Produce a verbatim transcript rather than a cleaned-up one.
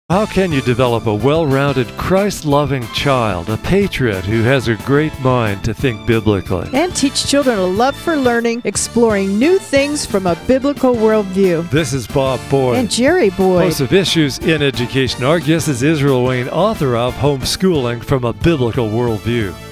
How can you develop a well-rounded, Christ-loving child, a patriot who has a great mind to think biblically? And teach children a love for learning, exploring new things from a biblical worldview. This is Bob Boyd. And Jerry Boyd. Host of Issues in Education. Our guest is Israel Wayne, author of Homeschooling from a Biblical Worldview.